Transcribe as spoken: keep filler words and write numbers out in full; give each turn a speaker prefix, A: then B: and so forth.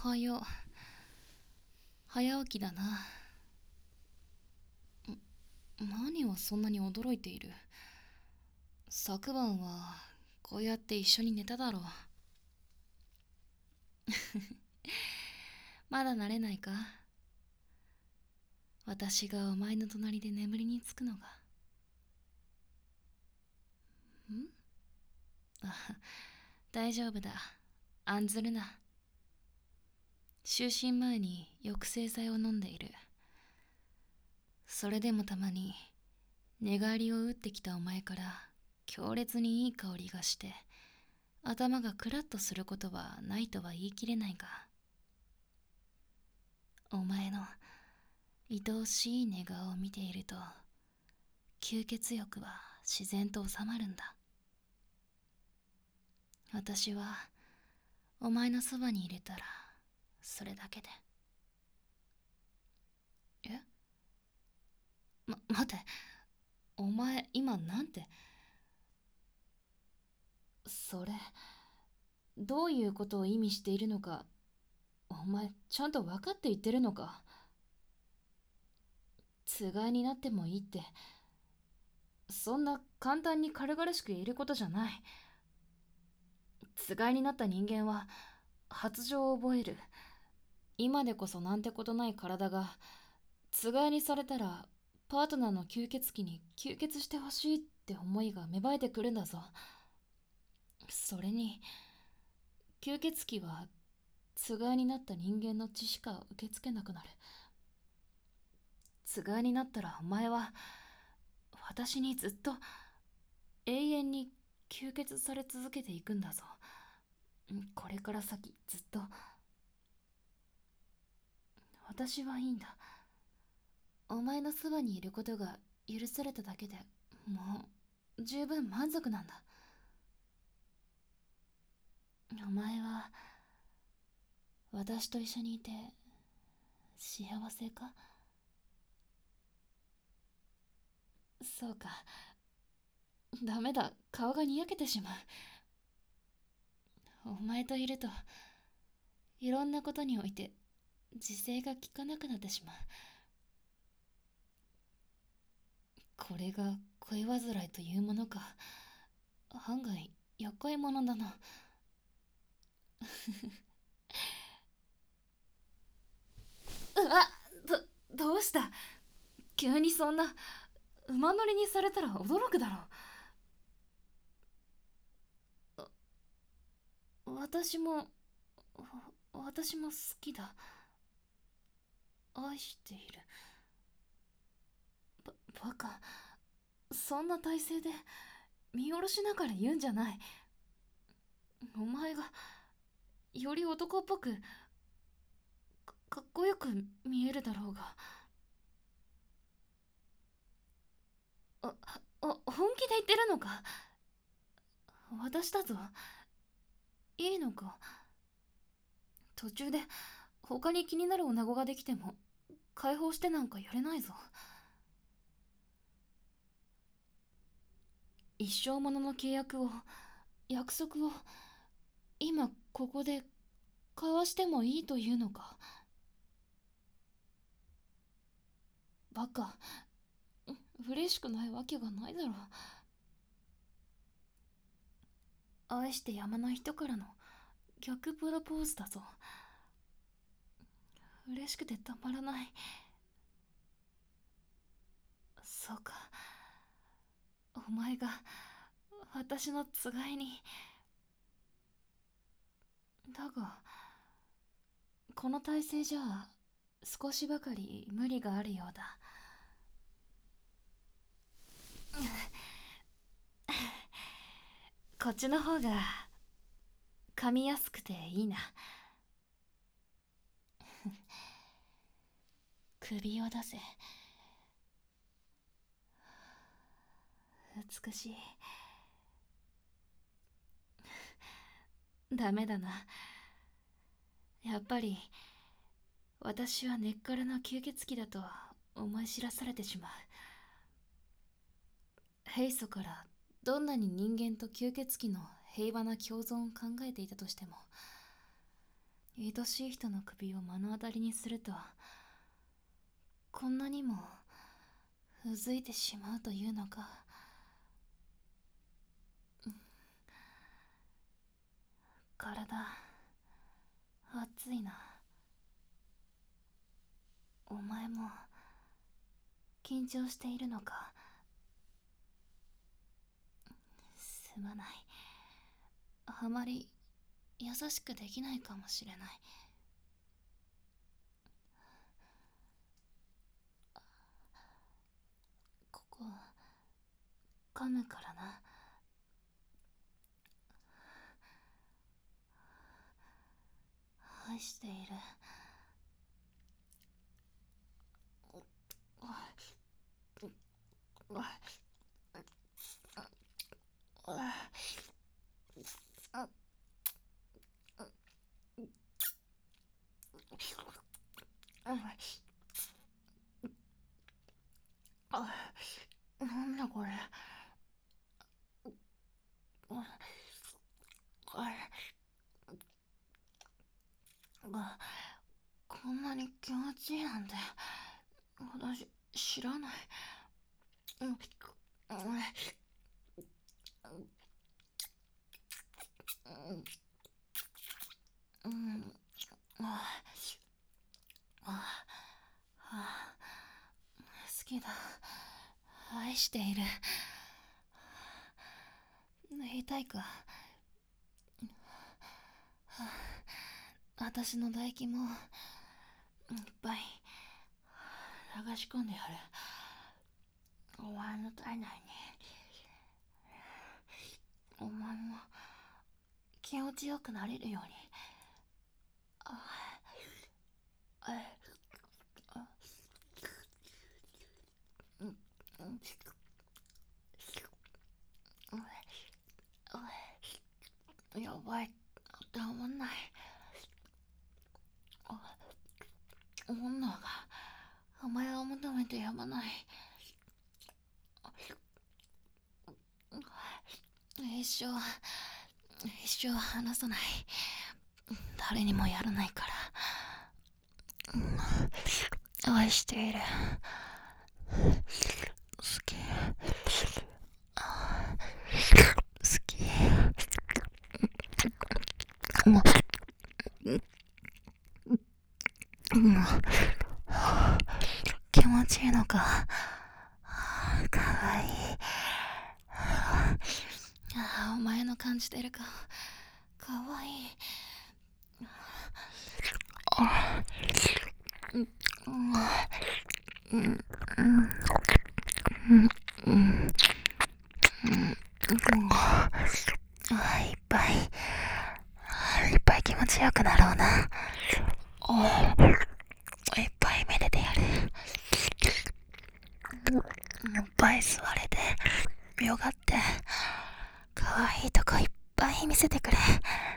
A: はよう。早起きだな。何をそんなに驚いている？昨晩はこうやって一緒に寝ただろう。まだ慣れないか？私がお前の隣で眠りにつくのが。んあ、大丈夫だ。案ずるな。就寝前に抑制剤を飲んでいる。それでもたまに寝返りを打ってきたお前から強烈にいい香りがして頭がクラッとすることはないとは言い切れないが、お前の愛おしい寝顔を見ていると吸血欲は自然と収まるんだ。私はお前のそばにいれたらそれだけで。え、ま、待て、お前今なんて。それどういうことを意味しているのか、お前ちゃんと分かって言ってるのか？つがいになってもいいってそんな簡単に軽々しく言えることじゃない。つがいになった人間は発情を覚える。今でこそなんてことない体がつがいにされたらパートナーの吸血鬼に吸血してほしいって思いが芽生えてくるんだぞ。それに吸血鬼はつがいになった人間の血しか受け付けなくなる。つがいになったらお前は私にずっと永遠に吸血され続けていくんだぞ。これから先ずっと。私はいいんだ。お前のそばにいることが許されただけでもう十分満足なんだ。お前は私と一緒にいて幸せか？そうか。ダメだ、顔がにやけてしまう。お前といるといろんなことにおいて自制が効かなくなってしまう。これが恋煩いというものか。案外厄介者だな。うわっ、どどうした？急にそんな馬乗りにされたら驚くだろう。私もわ私も好きだ。愛している。ババカ、そんな体勢で見下ろしながら言うんじゃない。お前がより男っぽくかかっこよく見えるだろうが。ああ、本気で言ってるのか？私だぞ。いいのか？途中で他に気になる女子ができても解放してなんかやれないぞ。一生ものの契約を、約束を今ここで交わしてもいいというのか？バカ、嬉しくないわけがないだろう。愛してやまない人からの逆プロポーズだぞ。嬉しくてたまらない。そうか、お前が私のつがいに。だがこの体勢じゃ少しばかり無理があるようだ。こっちの方が噛みやすくていいな。首を出せ。美しい。ダメだな。やっぱり私は根っからの吸血鬼だと思い知らされてしまう。平素からどんなに人間と吸血鬼の平和な共存を考えていたとしても、 愛しい人の首を目の当たりにすると、こんなにもうずいてしまうというのか。体熱いな。お前も緊張しているのか。すまない。あまり優しくできないかもしれない。ここ噛むからな。愛している。なんだこれ。こんなに気持ちいいなんて私知らない。好きだ。愛している。言いたいか。私の唾液もいっぱい流し込んでやる。お前の体内に。お前も気持ちよくなれるように。ああやばい、たまんない。女がお前を求めてやまない。一生一生離さない。誰にもやらないから。愛している。好き。好き。気持ちいいのか。かわいい。お前の感じてるか。かわいい。いっぱいいっぱい気持ちよくなろうな。いっぱいめでてやる。いっぱい座れてよがって、かわいいとこいっぱい見せてくれ。